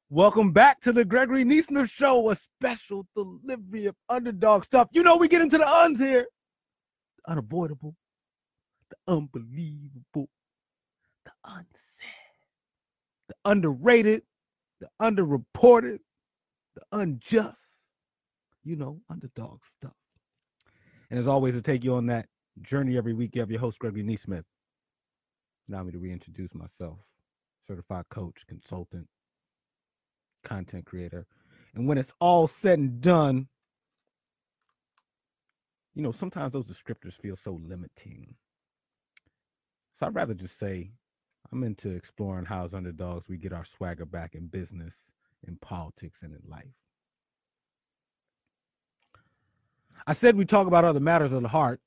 Welcome back to the Gregory Neesmith Show, a special delivery of underdog stuff. You know we get into the uns here. The unavoidable, the unbelievable, the unsaid, the underrated, the underreported, the unjust. You know, underdog stuff. And as always, to take you on that journey every week, you have your host, Gregory Neesmith. Allow me to reintroduce myself. Certified coach, consultant, content creator. And when it's all said and done, you know, sometimes those descriptors feel so limiting. So I'd rather just say I'm into exploring how, as underdogs, we get our swagger back in business, in politics, and in life. I said we talk about other matters of the heart.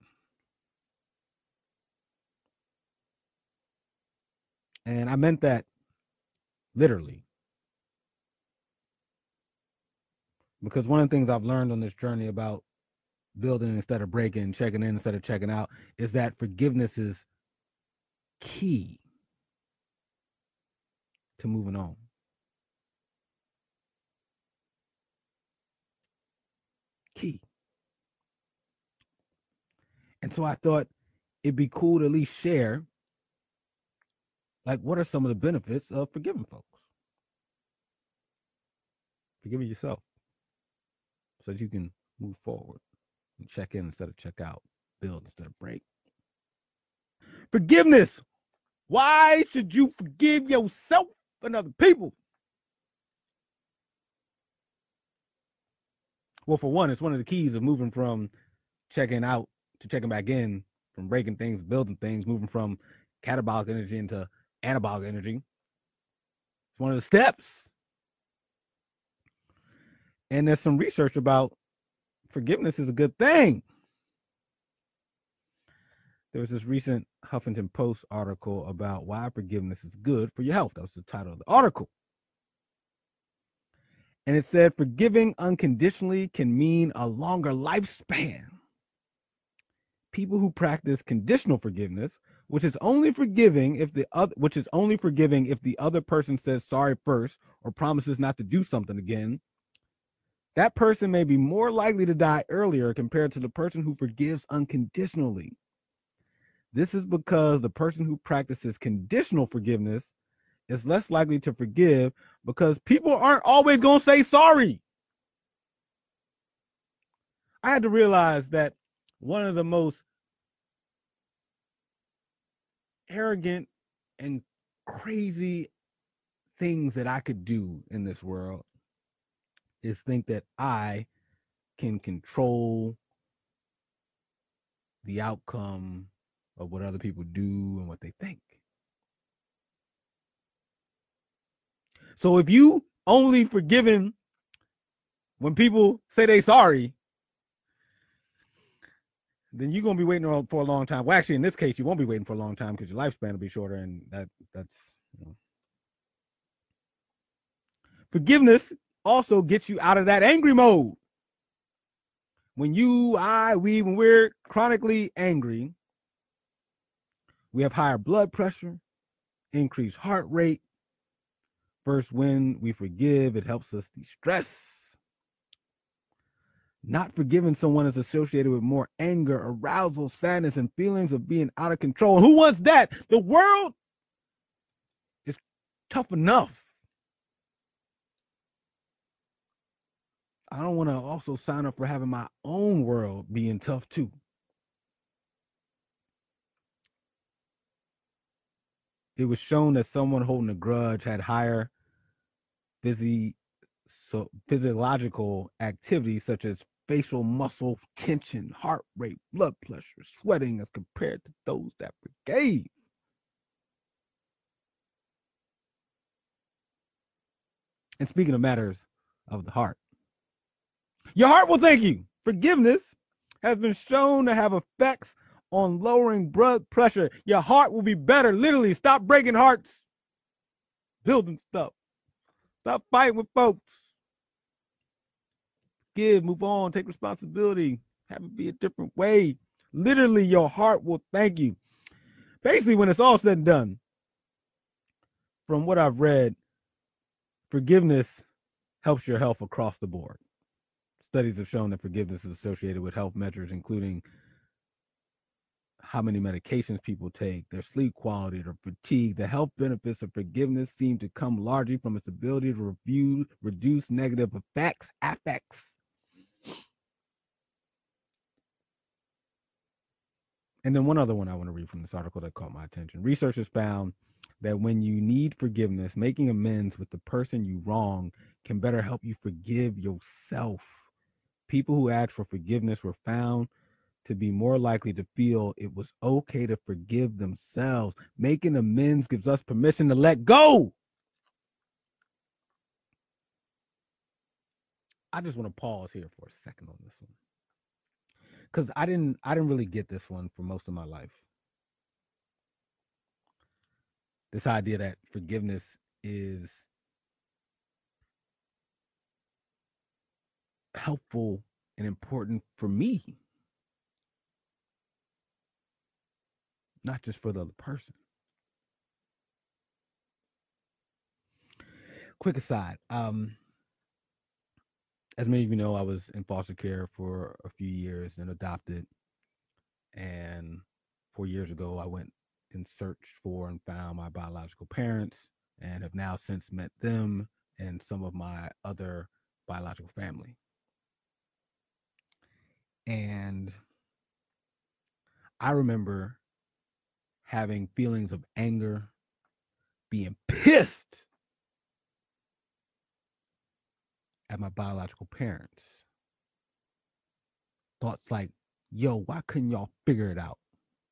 And I meant that literally. Because one of the things I've learned on this journey about building instead of breaking, checking in instead of checking out, is that forgiveness is key to moving on. Key. And so I thought it'd be cool to at least share, like, what are some of the benefits of forgiving folks? Forgiving yourself so that you can move forward and check in instead of check out, build instead of break. Forgiveness. Why should you forgive yourself and other people? Well, for one, it's one of the keys of moving from checking out to checking back in, from breaking things, building things, moving from catabolic energy into anabolic energy. It's one of the steps. And there's some research about forgiveness is a good thing. There was this recent Huffington Post article about why forgiveness is good for your health. That was the title of the article. And it said forgiving unconditionally can mean a longer lifespan. People who practice conditional forgiveness, which is only forgiving if the other person says sorry first or promises not to do something again, that person may be more likely to die earlier compared to the person who forgives unconditionally. This is because the person who practices conditional forgiveness is less likely to forgive because people aren't always going to say sorry. I had to realize that one of the most arrogant and crazy things that I could do in this world is think that I can control the outcome of what other people do and what they think. So if you only forgiven when people say they sorry, then you're going to be waiting for a long time. Well, actually, in this case, you won't be waiting for a long time because your lifespan will be shorter, and that's Forgiveness also gets you out of that angry mode. When when we're chronically angry, we have higher blood pressure, increased heart rate. First, when we forgive, it helps us de-stress. Not forgiving someone is associated with more anger, arousal, sadness, and feelings of being out of control. Who wants that? The world is tough enough. I don't want to also sign up for having my own world being tough too. It was shown that someone holding a grudge had higher physiological activity such as facial muscle tension, heart rate, blood pressure, sweating as compared to those that forgave. And speaking of matters of the heart, your heart will thank you. Forgiveness has been shown to have effects on lowering blood pressure. Your heart will be better. Literally, stop breaking hearts, building stuff. Stop fighting with folks. Give, move on, take responsibility, have it be a different way. Literally, your heart will thank you. Basically, when it's all said and done, from what I've read, Forgiveness helps your health across the board. Studies have shown that forgiveness is associated with health measures, including how many medications people take, their sleep quality, their fatigue. The health benefits of forgiveness seem to come largely from its ability to reduce negative affects. And then one other one I want to read from this article that caught my attention. Researchers found that when you need forgiveness, making amends with the person you wrong can better help you forgive yourself. People who asked for forgiveness were found to be more likely to feel it was okay to forgive themselves. Making amends gives us permission to let go. I just want to pause here for a second on this one, because I didn't really get this one for most of my life. This idea that forgiveness is helpful and important for me, not just for the other person. Quick aside, as many of you know, I was in foster care for a few years and adopted. And 4 years ago, I went and searched for and found my biological parents and have now since met them and some of my other biological family. And I remember having feelings of anger, being pissed at my biological parents. Thoughts like, yo, why couldn't y'all figure it out?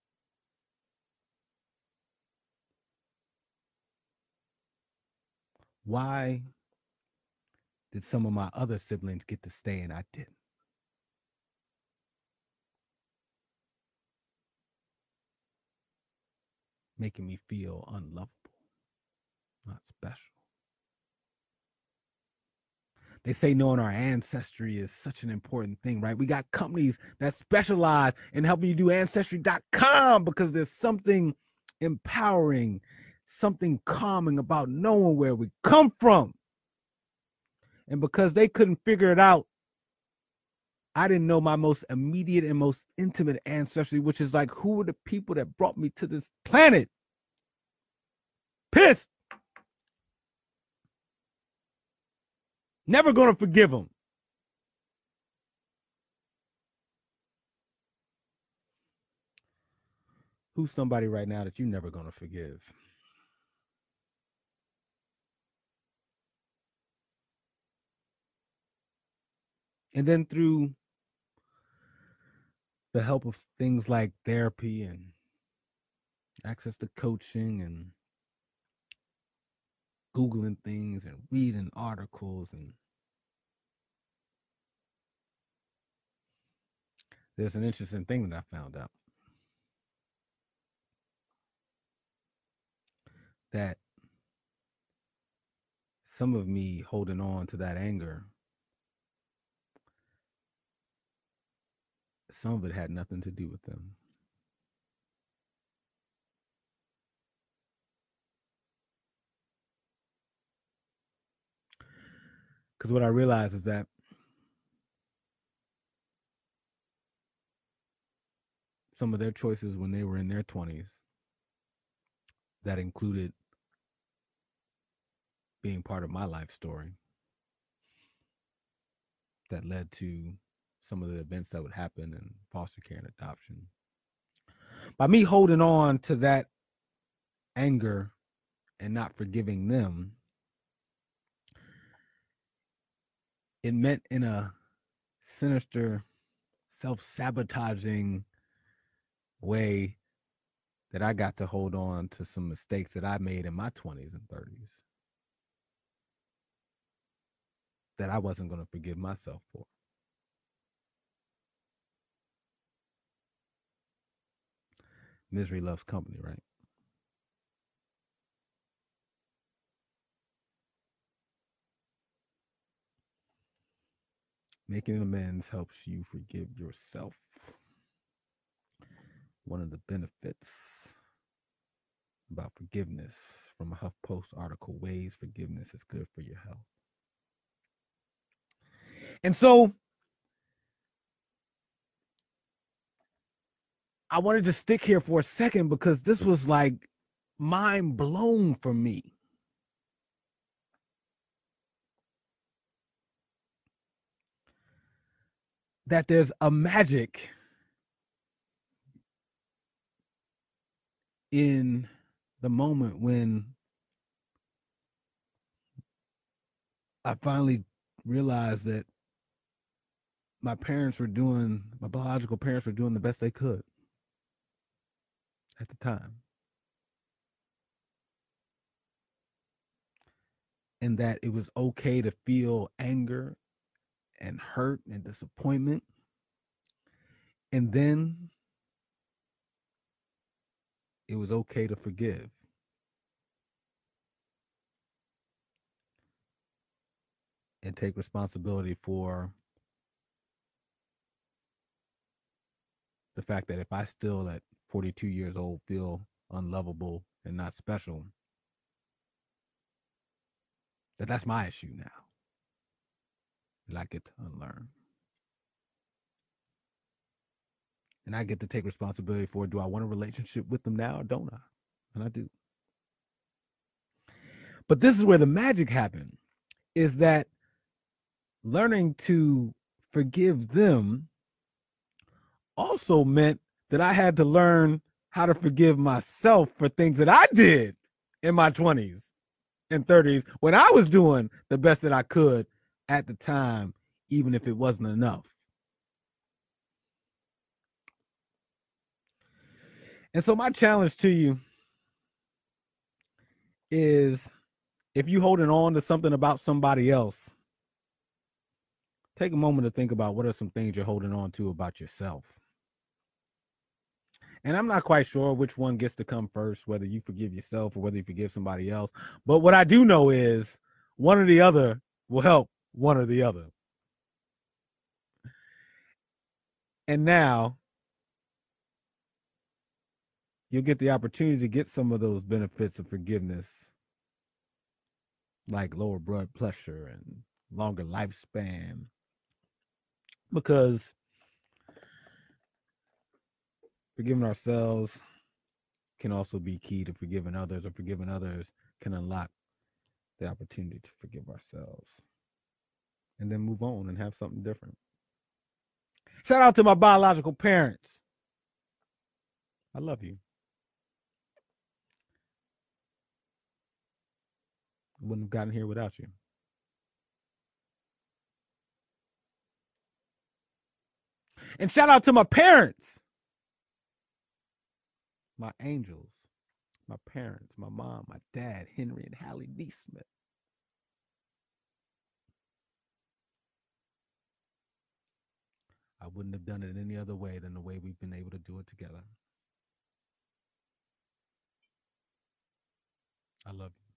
Why did some of my other siblings get to stay and I didn't? Making me feel unlovable, not special. They say knowing our ancestry is such an important thing, right? We got companies that specialize in helping you do ancestry.com because there's something empowering, something calming about knowing where we come from. And because they couldn't figure it out, I didn't know my most immediate and most intimate ancestry, which is like, who are the people that brought me to this planet? Pissed. Never gonna forgive them. Who's somebody right now that you're never gonna forgive? And then through the help of things like therapy and access to coaching and Googling things and reading articles, and there's an interesting thing that I found out, that some of me holding on to that anger, some of it had nothing to do with them. Because what I realized is that some of their choices when they were in their 20s, that included being part of my life story, that led to some of the events that would happen in foster care and adoption. By me holding on to that anger and not forgiving them, it meant in a sinister, self-sabotaging way that I got to hold on to some mistakes that I made in my 20s and 30s that I wasn't going to forgive myself for. Misery loves company, right? Making amends helps you forgive yourself. One of the benefits about forgiveness from a HuffPost article, Ways Forgiveness is Good for Your Health. And so I wanted to stick here for a second because this was like mind blown for me. That there's a magic in the moment when I finally realized that my biological parents were doing the best they could at the time. And that it was okay to feel anger and hurt and disappointment. And then it was okay to forgive. And take responsibility for the fact that if I still at 42 years old feel unlovable and not special, that's my issue now. And I get to unlearn. And I get to take responsibility for, do I want a relationship with them now or don't I? And I do. But this is where the magic happened, is that learning to forgive them also meant that I had to learn how to forgive myself for things that I did in my 20s and 30s when I was doing the best that I could at the time, even if it wasn't enough. And so my challenge to you is, if you're holding on to something about somebody else, take a moment to think about what are some things you're holding on to about yourself. And I'm not quite sure which one gets to come first, whether you forgive yourself or whether you forgive somebody else. But what I do know is one or the other will help one or the other. And now you'll get the opportunity to get some of those benefits of forgiveness, like lower blood pressure and longer lifespan, because forgiving ourselves can also be key to forgiving others, or forgiving others can unlock the opportunity to forgive ourselves and then move on and have something different. Shout out to my biological parents. I love you. I wouldn't have gotten here without you. And shout out to my parents, my angels, my parents, my mom, my dad, Henry and Hallie Neesmith. I wouldn't have done it any other way than the way we've been able to do it together. I love you.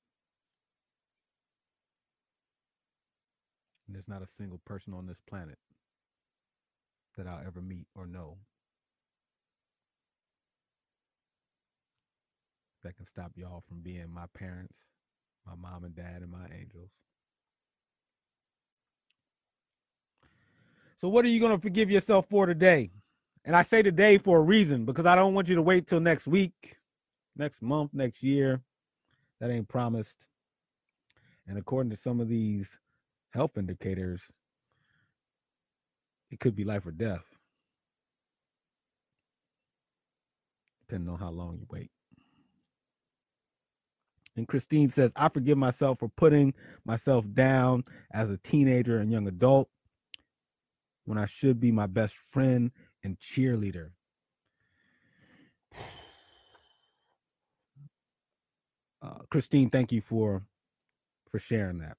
And there's not a single person on this planet that I'll ever meet or know that can stop y'all from being my parents, my mom and dad, and my angels. So, what are you going to forgive yourself for today? And I say today for a reason, because I don't want you to wait till next week, next month, next year. That ain't promised. And according to some of these health indicators, it could be life or death, depending on how long you wait. And Christine says, I forgive myself for putting myself down as a teenager and young adult when I should be my best friend and cheerleader. Christine, thank you for sharing that.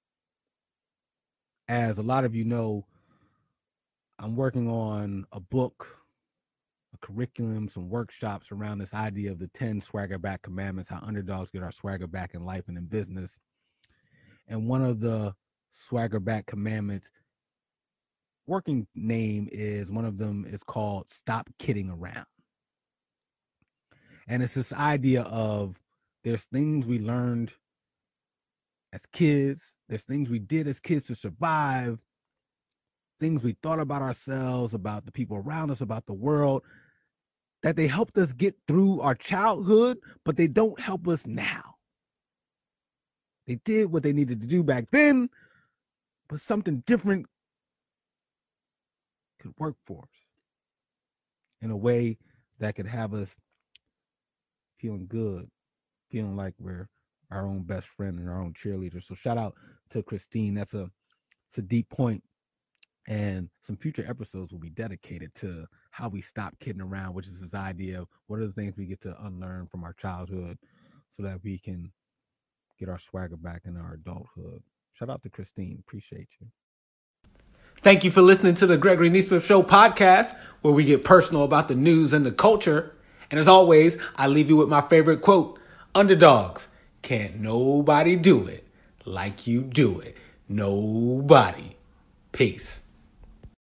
As a lot of you know, I'm working on a book, a curriculum, some workshops around this idea of the 10 swagger back commandments, how underdogs get our swagger back in life and in business. And one of the swagger back commandments, working name is, one of them is called Stop Kidding Around. And it's this idea of There's things we learned as kids. There's things we did as kids to survive. Things we thought about ourselves, about the people around us, about the world, that they helped us get through our childhood, but they don't help us now. They did what they needed to do back then, but something different could work for us in a way that could have us feeling good, feeling like we're our own best friend and our own cheerleader. So shout out to Christine. It's a deep point. And some future episodes will be dedicated to how we stop kidding around, which is this idea of what are the things we get to unlearn from our childhood so that we can get our swagger back in our adulthood. Shout out to Christine. Appreciate you. Thank you for listening to the Gregory Neesmith Show podcast, where we get personal about the news and the culture. And as always, I leave you with my favorite quote: underdogs, can't nobody do it like you do it. Nobody. Peace.